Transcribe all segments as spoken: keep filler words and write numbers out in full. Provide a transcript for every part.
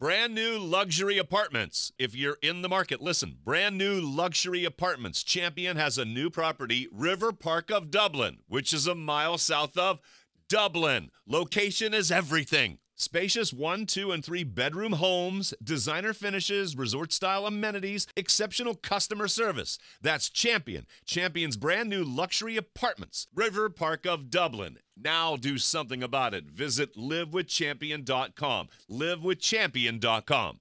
Brand new luxury apartments. If you're in the market, listen. Brand new luxury apartments. Champion has a new property, River Park of Dublin, which is a mile south of Dublin. Location is everything. Spacious one, two, and three bedroom homes, designer finishes, resort-style amenities, exceptional customer service. That's Champion. Champion's brand new luxury apartments. River Park of Dublin. Now do something about it. Visit live with champion dot com. live with champion dot com.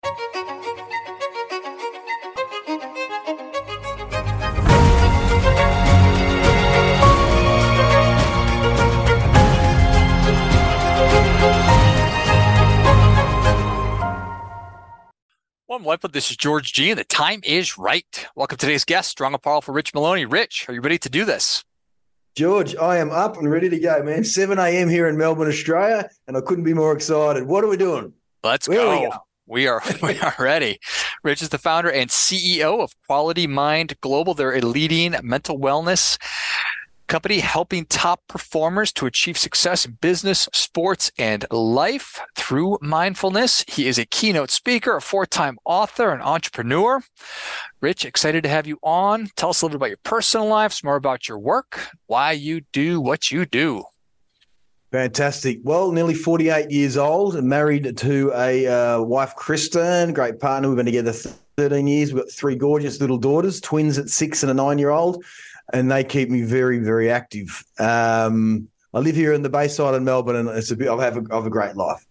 Welcome, Life. This is George G, and the time is right. Welcome to today's guest, strong and powerful Rich Maloney. Rich, are you ready to do this? George, I am up and ready to go, man. seven a.m. here in Melbourne, Australia, and I couldn't be more excited. What are we doing? Let's Where go. We, go. we are we are ready. Rich is the founder and C E O of Quality Mind Global. They're a leading mental wellness company helping top performers to achieve success in business, sports, and life through mindfulness. He is a keynote speaker, a four-time author, and entrepreneur. Rich, excited to have you on. Tell us a little bit about your personal life, some more about your work, why you do what you do. Fantastic. Well, nearly forty-eight years old and married to a uh, wife, Kristen, great partner. We've been together thirteen years. We've got three gorgeous little daughters, twins at six and a nine-year-old. And they keep me very, very active. Um, I live here in the Bayside in Melbourne, and it's a bit, I have a, I have a great life.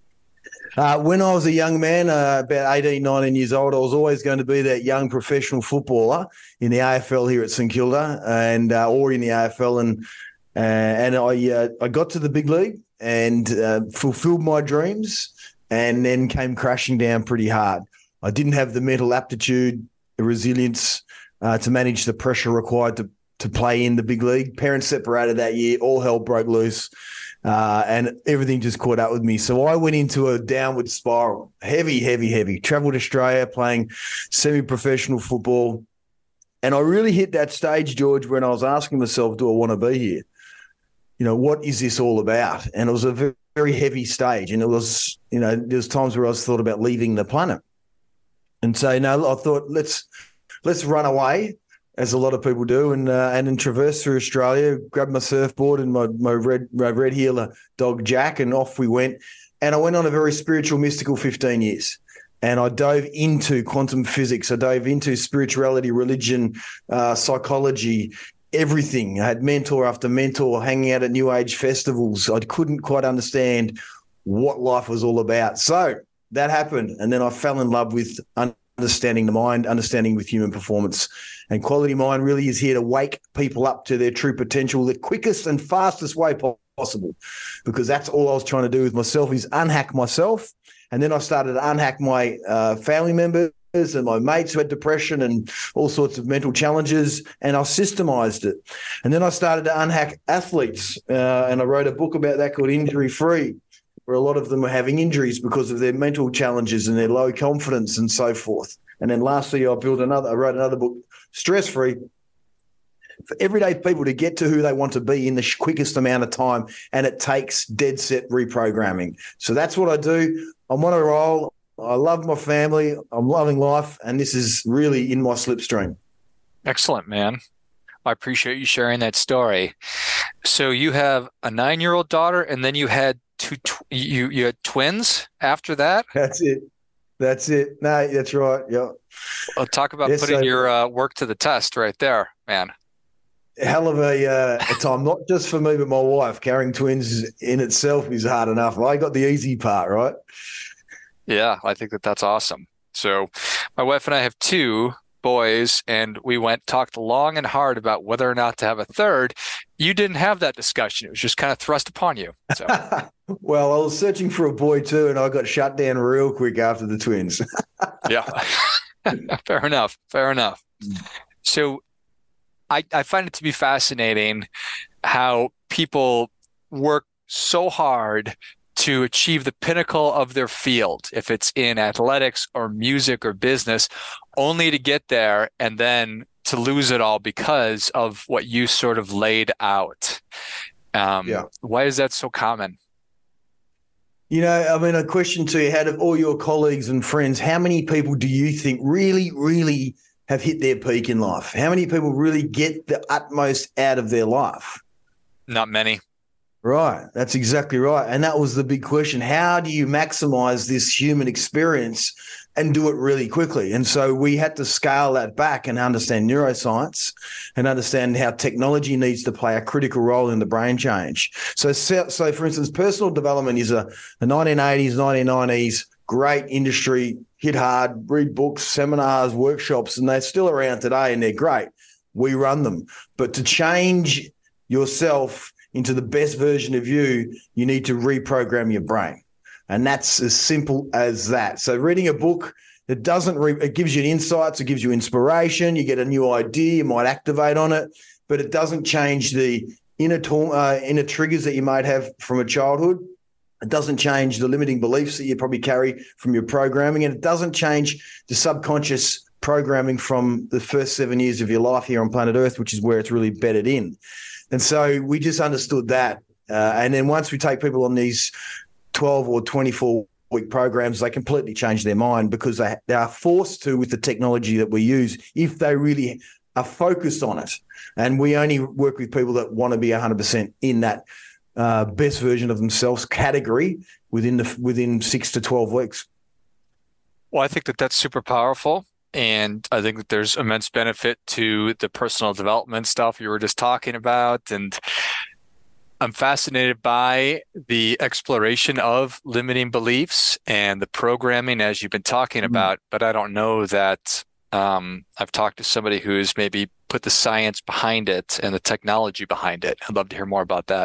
Uh, when I was a young man, uh, about eighteen, nineteen years old, I was always going to be that young professional footballer in the A F L here at St Kilda, and uh, or in the A F L, and uh, and I uh, I got to the big league and uh, fulfilled my dreams, and then came crashing down pretty hard. I didn't have the mental aptitude, the resilience. Uh, to manage the pressure required to to play in the big league. Parents separated that year, all hell broke loose, uh, and everything just caught up with me. So I went into a downward spiral, heavy, heavy, heavy. Travelled Australia playing semi-professional football, and I really hit that stage, George, when I was asking myself, do I want to be here? You know, what is this all about? And it was a very, very heavy stage, and it was, you know, there's times where I was thought about leaving the planet. And so, no, I thought, let's Let's run away, as a lot of people do, and uh, and then traverse through Australia, grab my surfboard and my, my red my red heeler dog Jack, and off we went. And I went on a very spiritual, mystical fifteen years. And I dove into quantum physics. I dove into spirituality, religion, uh, psychology, everything. I had mentor after mentor, hanging out at New Age festivals. I couldn't quite understand what life was all about. So that happened. And then I fell in love with understanding the mind, understanding with human performance. And Quality Mind really is here to wake people up to their true potential the quickest and fastest way possible, because that's all I was trying to do with myself, is unhack myself. And then I started to unhack my uh, family members and my mates who had depression and all sorts of mental challenges, and I systemized it. And then I started to unhack athletes, uh, and I wrote a book about that called Injury Free, where a lot of them were having injuries because of their mental challenges and their low confidence and so forth. And then lastly, I built another, I wrote another book, Stress Free, for everyday people to get to who they want to be in the quickest amount of time. And it takes dead set reprogramming. So that's what I do. I'm on a roll. I love my family. I'm loving life. And this is really in my slipstream. Excellent, man. I appreciate you sharing that story. So you have a nine-year-old daughter, and then you had two, tw- you, you had twins after that? That's it. That's it. No, that's right. Yeah. Well, talk about yes, putting so, your uh, work to the test right there, man. Hell of a, uh, a time, not just for me, but my wife. Carrying twins in itself is hard enough. I got the easy part, right? Yeah, I think that that's awesome. So my wife and I have two boys, and we went talked long and hard about whether or not to have a third. You didn't have that discussion. It was just kind of thrust upon you. So. Well, I was searching for a boy too, and I got shut down real quick after the twins. Yeah. Fair enough. Fair enough. So I, I find it to be fascinating how people work so hard to achieve the pinnacle of their field, if it's in athletics or music or business, only to get there and then to lose it all because of what you sort of laid out. Um, yeah. Why is that so common? You know, I mean, a question to you, out of all your colleagues and friends, how many people do you think really, really have hit their peak in life? How many people really get the utmost out of their life? Not many. Right. That's exactly right. And that was the big question. How do you maximize this human experience and do it really quickly? And so we had to scale that back and understand neuroscience and understand how technology needs to play a critical role in the brain change. So, so, so for instance, personal development is a, a nineteen eighties, nineteen nineties great industry, hit hard, read books, seminars, workshops, and they're still around today and they're great. We run them. But to change yourself into the best version of you, you need to reprogram your brain. And that's as simple as that. So reading a book, it doesn't, re- it gives you insights, it gives you inspiration, you get a new idea, you might activate on it, but it doesn't change the inner, uh, inner triggers that you might have from a childhood. It doesn't change the limiting beliefs that you probably carry from your programming, and it doesn't change the subconscious programming from the first seven years of your life here on planet Earth, which is where it's really bedded in. And so we just understood that. Uh, and then once we take people on these twelve or twenty-four week programs, they completely change their mind because they, they are forced to with the technology that we use if they really are focused on it. And we only work with people that want to be one hundred percent in that uh, best version of themselves category within the within six to twelve weeks. Well, I think that that's super powerful. And I think that there's immense benefit to the personal development stuff you were just talking about. And I'm fascinated by the exploration of limiting beliefs and the programming as you've been talking about, mm-hmm. but I don't know that um, I've talked to somebody who's maybe put the science behind it and the technology behind it. I'd love to hear more about that.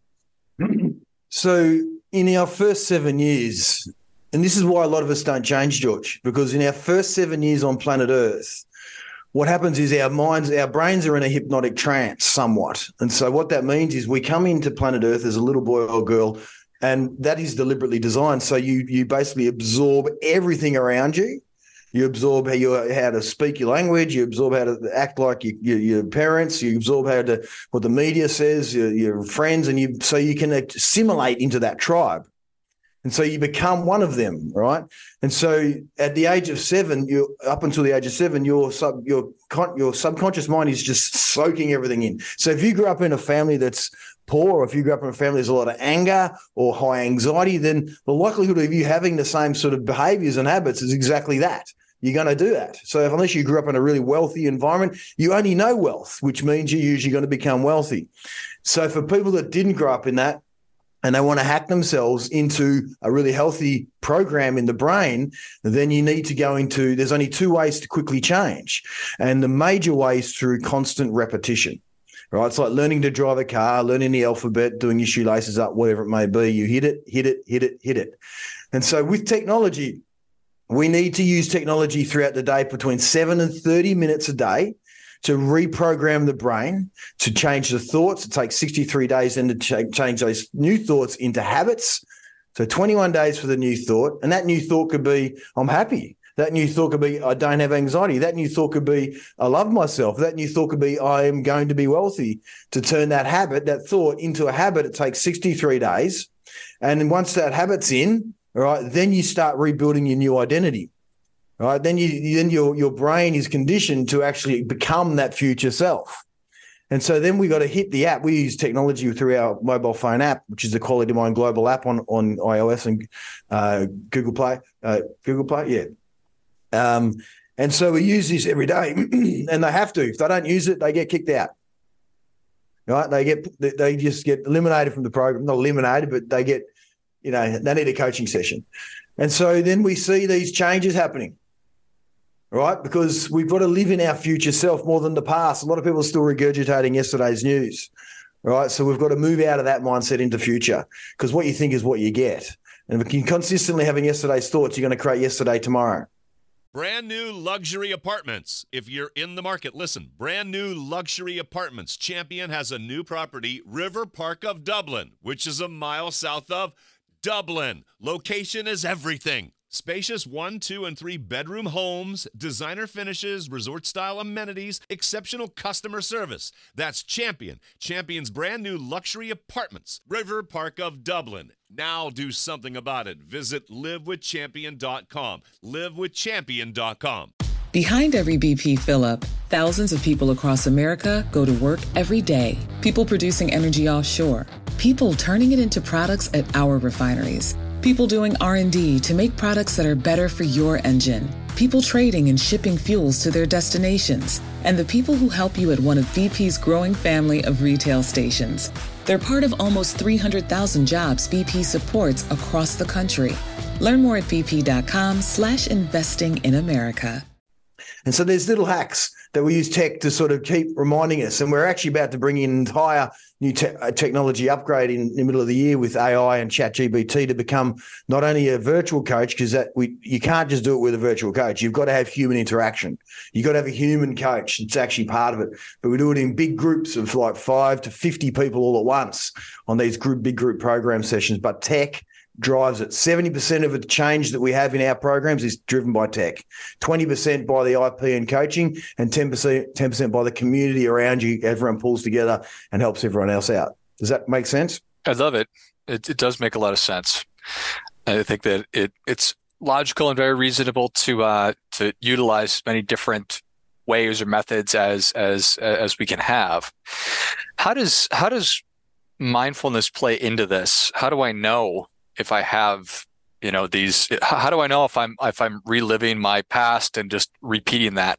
So in our first seven years, and this is why a lot of us don't change, George, because in our first seven years on planet Earth, what happens is our minds, our brains are in a hypnotic trance somewhat. And so what that means is we come into planet Earth as a little boy or girl, and that is deliberately designed. So you you basically absorb everything around you. You absorb how you how to speak your language. You absorb how to act like your, your, your parents. You absorb how to what the media says, your, your friends, and you so you can assimilate into that tribe. And so you become one of them, right? And so at the age of seven, you up until the age of seven, your sub your your subconscious mind is just soaking everything in. So if you grew up in a family that's poor, or if you grew up in a family there's a lot of anger or high anxiety, then the likelihood of you having the same sort of behaviors and habits is exactly that. You're going to do that. So if, unless you grew up in a really wealthy environment, you only know wealth, which means you're usually going to become wealthy. So for people that didn't grow up in that, and they want to hack themselves into a really healthy program in the brain, then you need to go into, there's only two ways to quickly change. And the major way is through constant repetition, right? It's like learning to drive a car, learning the alphabet, doing your shoelaces up, whatever it may be. You hit it, hit it, hit it, hit it. And so with technology, we need to use technology throughout the day between seven and thirty minutes a day to reprogram the brain, to change the thoughts. It takes sixty-three days then to ch- change those new thoughts into habits. So twenty-one days for the new thought. And that new thought could be, I'm happy. That new thought could be, I don't have anxiety. That new thought could be, I love myself. That new thought could be, I am going to be wealthy. To turn that habit, that thought into a habit, it takes sixty-three days. And then once that habit's in, all right, then you start rebuilding your new identity. All right, then you then your your brain is conditioned to actually become that future self. And so then we got to hit the app. We use technology through our mobile phone app, which is the Quality Mind Global app on, on iOS and uh, Google Play. Uh, Google Play, yeah. Um, and so we use this every day, and they have to. If they don't use it, they get kicked out. Right? They get they just get eliminated from the program. Not eliminated, but they get, you know, they need a coaching session. And so then we see these changes happening. Right? Because we've got to live in our future self more than the past. A lot of people are still regurgitating yesterday's news. Right? So we've got to move out of that mindset into future, because what you think is what you get. And if you're consistently having yesterday's thoughts, you're going to create yesterday tomorrow. Brand new luxury apartments. If you're in the market, listen. Brand new luxury apartments. Champion has a new property, River Park of Dublin, which is a mile south of Dublin. Location is everything. Spacious one, two, and three bedroom homes, designer finishes, resort-style amenities, exceptional customer service. That's Champion. Champion's brand new luxury apartments. River Park of Dublin. Now do something about it. Visit live with champion dot com. live with champion dot com. Behind every B P fill-up, thousands of people across America go to work every day. People producing energy offshore. People turning it into products at our refineries. People doing R and D to make products that are better for your engine. People trading and shipping fuels to their destinations. And the people who help you at one of B P's growing family of retail stations. They're part of almost three hundred thousand jobs B P supports across the country. Learn more at bp.com slash investing in America. And so there's little hacks that we use tech to sort of keep reminding us. And we're actually about to bring in an entire new te- technology upgrade in, in the middle of the year with A I and ChatGPT to become not only a virtual coach, because that we you can't just do it with a virtual coach. You've got to have human interaction. You've got to have a human coach. It's actually part of it. But we do it in big groups of like five to fifty people all at once on these group, big group program sessions. But tech drives it. seventy percent of the change that we have in our programs is driven by tech, twenty percent by the I P and coaching, and ten percent, ten percent by the community around you. Everyone pulls together and helps everyone else out. Does that make sense? I love it. It, it does make a lot of sense. I think that it it's logical and very reasonable to uh, to utilize many different ways or methods as as as we can have. How does how does mindfulness play into this? How do I know if I have, you know, these, how do I know if I'm, if I'm reliving my past and just repeating that?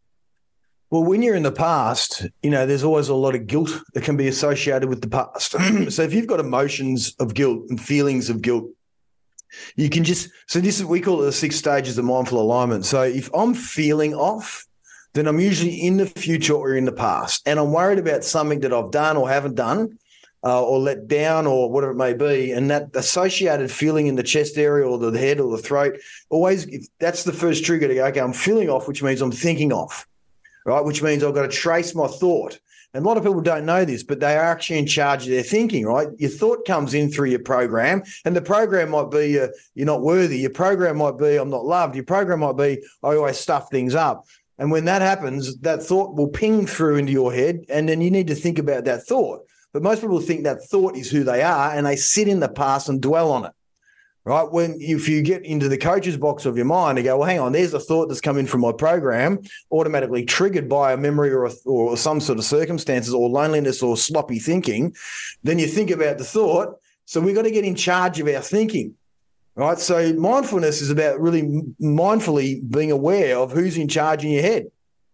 Well, when you're in the past, you know, there's always a lot of guilt that can be associated with the past. So if you've got emotions of guilt and feelings of guilt, you can just, so this is, we call it the six stages of mindful alignment. So if I'm feeling off, then I'm usually in the future or in the past, and I'm worried about something that I've done or haven't done, Uh, or let down or whatever it may be, and that associated feeling in the chest area or the head or the throat, always, if that's the first trigger to go, okay, I'm feeling off, which means I'm thinking off, right? Which means I've got to trace my thought. And a lot of people don't know this, but they are actually in charge of their thinking, right? Your thought comes in through your program, and the program might be uh, you're not worthy. Your program might be I'm not loved. Your program might be I always stuff things up. And when that happens, that thought will ping through into your head, and then you need to think about that thought. But most people think that thought is who they are, and they sit in the past and dwell on it, right? When if you get into the coach's box of your mind and go, well, hang on, there's a thought that's come in from my program, automatically triggered by a memory or, a, or some sort of circumstances or loneliness or sloppy thinking, then you think about the thought. So we've got to get in charge of our thinking, right? So mindfulness is about really mindfully being aware of who's in charge in your head.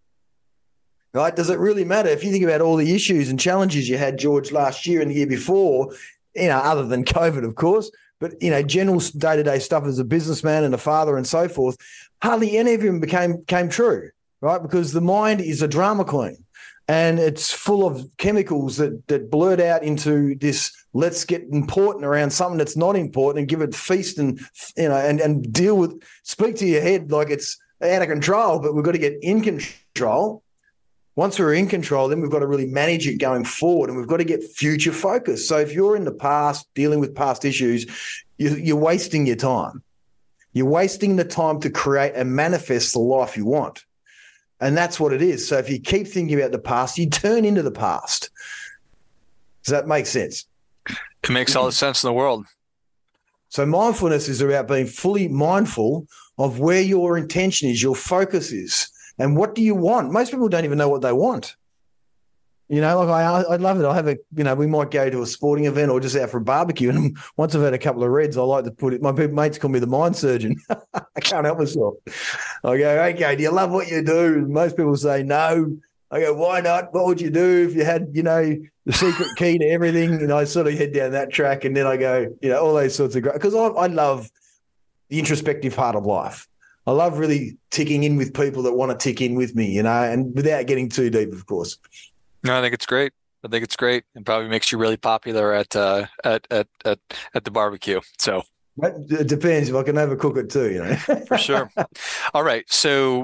Right? Does it really matter if you think about all the issues and challenges you had, George, last year and the year before, you know, other than COVID, of course, but, you know, general day-to-day stuff as a businessman and a father and so forth, hardly any of them became came true, right? Because the mind is a drama queen, and it's full of chemicals that that blurt out into this, let's get important around something that's not important and give it feast and, you know, and, and deal with, speak to your head like it's out of control, but we've got to get in control. Once we're in control, then we've got to really manage it going forward, and we've got to get future focused. So if you're in the past dealing with past issues, you, you're wasting your time. You're wasting the time to create and manifest the life you want. And that's what it is. So if you keep thinking about the past, you turn into the past. Does that make sense? It makes all the sense in the world. So mindfulness is about being fully mindful of where your intention is, your focus is. And what do you want? Most people don't even know what they want. You know, like I, I love it. I have a, you know, we might go to a sporting event or just out for a barbecue. And once I've had a couple of reds, I like to put it, my mates call me the mind surgeon. I can't help myself. I go, okay, do you love what you do? And most people say no. I go, why not? What would you do if you had, you know, the secret key to everything? And I sort of head down that track. And then I go, you know, all those sorts of great, because I, I love the introspective part of life. I love really ticking in with people that want to tick in with me, you know, and without getting too deep, of course. No, I think it's great. I think it's great, and probably makes you really popular at uh, at at at at the barbecue. So it depends if I can overcook it too, you know. For sure. All right, so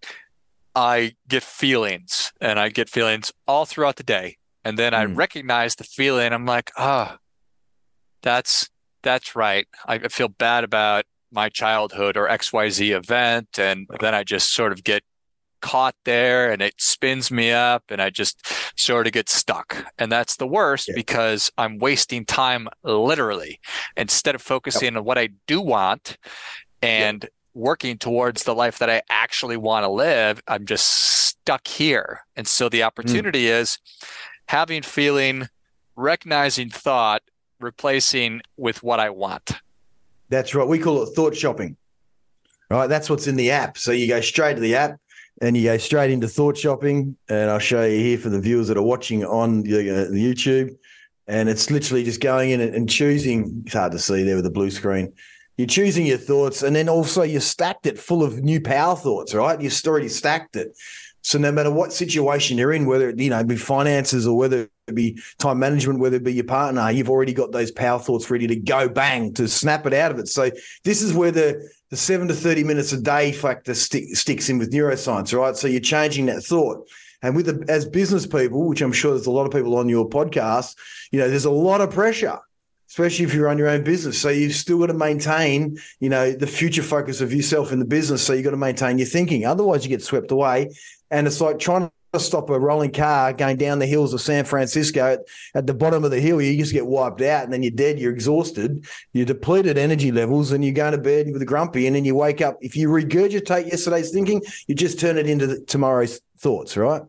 I get feelings, and I get feelings all throughout the day, and then I mm. recognize the feeling. I'm like, ah, oh, that's that's right. I feel bad about my childhood or X Y Z event. And then I just sort of get caught there and it spins me up and I just sort of get stuck. And that's the worst yeah. because I'm wasting time literally instead of focusing yep. on what I do want and yep. working towards the life that I actually want to live. I'm just stuck here. And so the opportunity mm. is having feeling, recognizing thought, replacing with what I want. That's right. We call it thought shopping. Right. That's what's in the app. So you go straight to the app and you go straight into thought shopping. And I'll show you here for the viewers that are watching on the, uh, the YouTube. And it's literally just going in and, and choosing. It's hard to see there with the blue screen. You're choosing your thoughts, and then also you stacked it full of new power thoughts, right? You've already stacked it. So no matter what situation you're in, whether it, you know, be finances or whether it be time management, whether it be your partner, you've already got those power thoughts ready to go, bang, to snap it out of it. So this is where the, the seven to thirty minutes a day factor stick, sticks in with neuroscience, right? So you're changing that thought. And with the, as business people, which I'm sure there's a lot of people on your podcast, you know, there's a lot of pressure, especially if you run your own business. So you've still got to maintain, you know, the future focus of yourself in the business. So you've got to maintain your thinking. Otherwise you get swept away. And it's like trying to stop a rolling car going down the hills of San Francisco. At, at the bottom of the hill, you just get wiped out and then you're dead, you're exhausted, you're depleted energy levels, and you go to bed with a grumpy, and then you wake up. If you regurgitate yesterday's thinking, you just turn it into the, tomorrow's thoughts, right?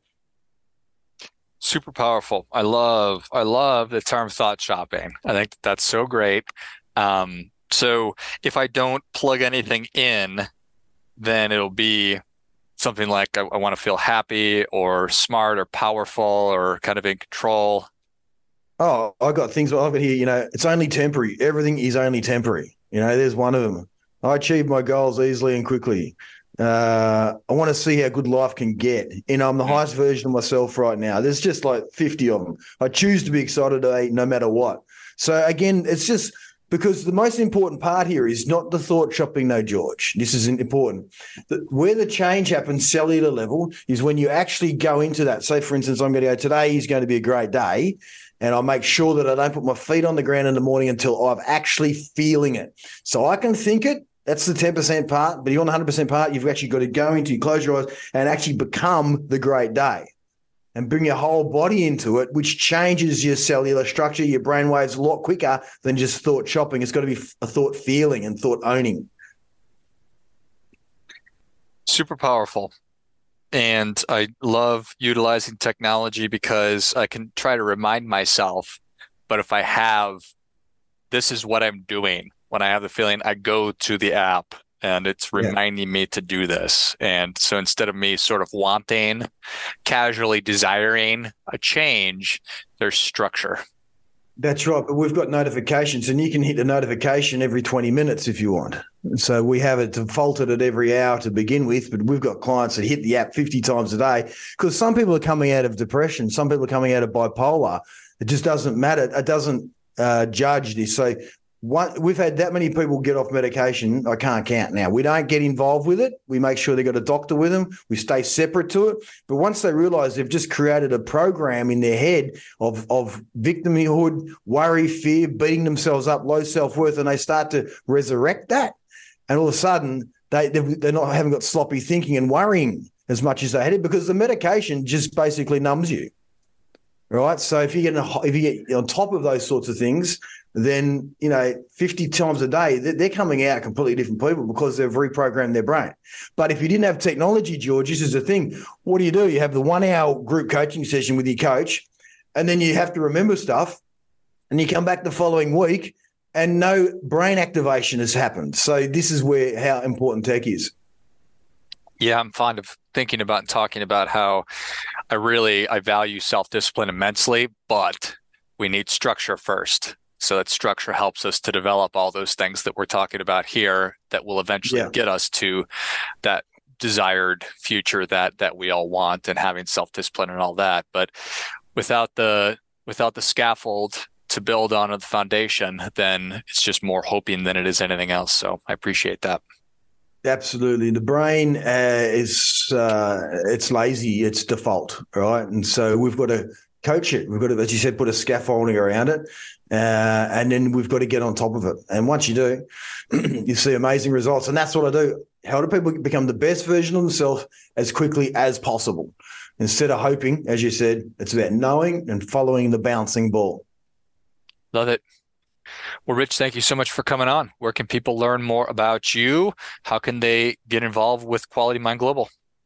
Super powerful. I love, I love the term thought shopping. I think that's so great. Um, so if I don't plug anything in, then it'll be something like I, I want to feel happy or smart or powerful or kind of in control. Oh, I got things I've got here, you know, it's only temporary. Everything is only temporary. You know, there's one of them. I achieve my goals easily and quickly. Uh, I want to see how good life can get. You know, I'm the highest version of myself right now. There's just like fifty of them. I choose to be excited today no matter what. So again, it's just because the most important part here is not the thought shopping, no, George. This is important. The, where the change happens cellular level is when you actually go into that. Say, for instance, I'm going to go, today is going to be a great day, and I'll make sure that I don't put my feet on the ground in the morning until I'm actually feeling it. So I can think it. That's the ten percent part, but you're on the one hundred percent part. You've actually got to go into, you close your eyes and actually become the great day and bring your whole body into it, which changes your cellular structure, your brain waves a lot quicker than just thought shopping. It's got to be a thought feeling and thought owning. Super powerful. And I love utilizing technology because I can try to remind myself, but if I have, this is what I'm doing. When I have the feeling, I go to the app and it's reminding yeah. me to do this. And so instead of me sort of wanting, casually desiring a change, there's structure. That's right. But we've got notifications, and you can hit a notification every twenty minutes if you want. So we have it defaulted at every hour to begin with, but we've got clients that hit the app fifty times a day because some people are coming out of depression. Some people are coming out of bipolar. It just doesn't matter. It doesn't uh, judge this. So One, we've had that many people get off medication. I can't count now. We don't get involved with it. We make sure they've got a doctor with them. We stay separate to it. But once they realize they've just created a program in their head of, of victimhood, worry, fear, beating themselves up, low self-worth, and they start to resurrect that, and all of a sudden they, they're not haven't got sloppy thinking and worrying as much as they had it because the medication just basically numbs you. Right. So if you get if you get on top of those sorts of things, then, you know, fifty times a day, they're coming out completely different people because they've reprogrammed their brain. But if you didn't have technology, George, this is the thing. What do you do? You have the one hour group coaching session with your coach, and then you have to remember stuff, and you come back the following week and no brain activation has happened. So this is where how important tech is. Yeah, I'm fond of thinking about and talking about how I really, I value self-discipline immensely, but we need structure first. So that structure helps us to develop all those things that we're talking about here that will eventually yeah. get us to that desired future that that we all want, and having self-discipline and all that. But without the without the scaffold to build on the foundation, then it's just more hoping than it is anything else. So I appreciate that. Absolutely. The brain uh, is, uh, it's lazy, it's default, right? And so we've got to coach it. We've got to, as you said, put a scaffolding around it. Uh, and then we've got to get on top of it. And once you do, you see amazing results. And that's what I do. How do people become the best version of themselves as quickly as possible? Instead of hoping, as you said, it's about knowing and following the bouncing ball. Love it. Well, Rich, thank you so much for coming on. Where can people learn more about you? How can they get involved with Quality Mind Global?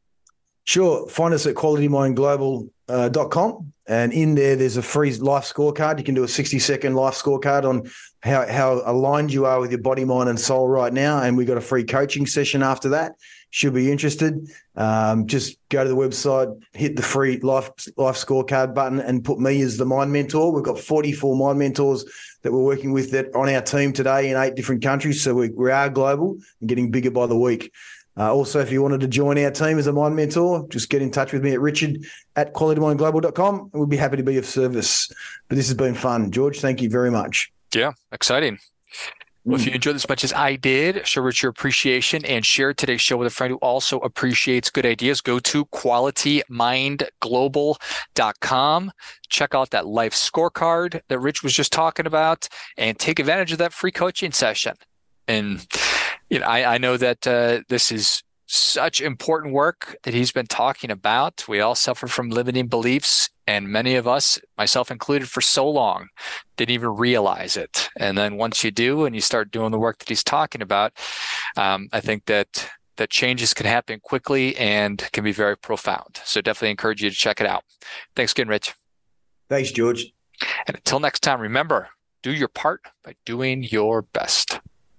Sure. Find us at quality mind global dot com. And in there, there's a free life scorecard. You can do a sixty-second life scorecard on how, how aligned you are with your body, mind, and soul right now. And we got a free coaching session after that. Should be interested. Um, just go to the website, hit the free life life scorecard button, and put me as the Mind Mentor. We've got forty-four Mind Mentors that we're working with that on our team today in eight different countries. So we, we are global and getting bigger by the week. Uh, also, if you wanted to join our team as a Mind Mentor, just get in touch with me at richard at quality mind global dot com, and we'll be happy to be of service. But this has been fun. George, thank you very much. Yeah, exciting. Well, if you enjoyed this as much as I did, show Rich your appreciation and share today's show with a friend who also appreciates good ideas. Go to quality mind global dot com. Check out that life scorecard that Rich was just talking about and take advantage of that free coaching session. And you know, I, I know that uh, this is such important work that he's been talking about. We all suffer from limiting beliefs, and many of us, myself included, for so long, didn't even realize it. And then once you do and you start doing the work that he's talking about, um, I think that that changes can happen quickly and can be very profound. So definitely encourage you to check it out. Thanks again, Rich. Thanks, George. And until next time, remember, do your part by doing your best.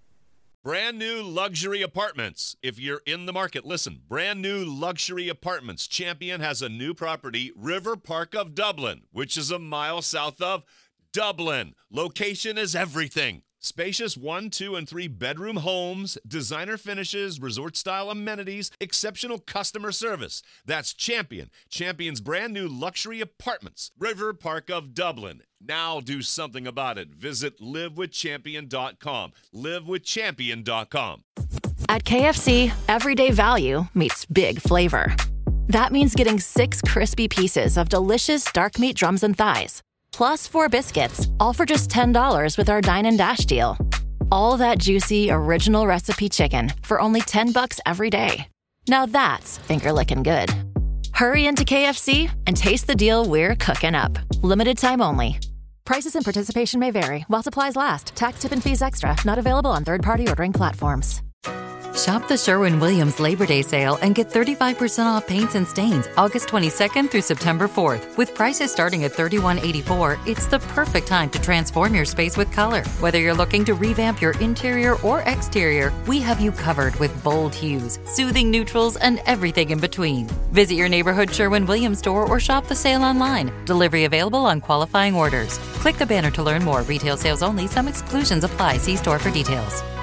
Brand new luxury apartments. If you're in the market, listen. Brand new luxury apartments. Champion has a new property, River Park of Dublin, which is a mile south of Dublin. Location is everything. Spacious one, two, and three bedroom homes, designer finishes, resort-style amenities, exceptional customer service. That's Champion. Champion's brand new luxury apartments, River Park of Dublin. Now do something about it. Visit live with champion dot com. live with champion dot com. At K F C, everyday value meets big flavor. That means getting six crispy pieces of delicious dark meat drums and thighs, plus four biscuits, all for just ten dollars with our Dine and Dash deal. All that juicy, original recipe chicken for only ten bucks every day. Now that's finger-licking good. Hurry into K F C and taste the deal we're cooking up. Limited time only. Prices and participation may vary while supplies last. Tax, tip, and fees extra. Not available on third-party ordering platforms. Shop the Sherwin-Williams Labor Day sale and get thirty-five percent off paints and stains August twenty-second through September fourth. With prices starting at thirty-one eighty-four, it's the perfect time to transform your space with color. Whether you're looking to revamp your interior or exterior, we have you covered with bold hues, soothing neutrals, and everything in between. Visit your neighborhood Sherwin-Williams store or shop the sale online. Delivery available on qualifying orders. Click the banner to learn more. Retail sales only. Some exclusions apply. See store for details.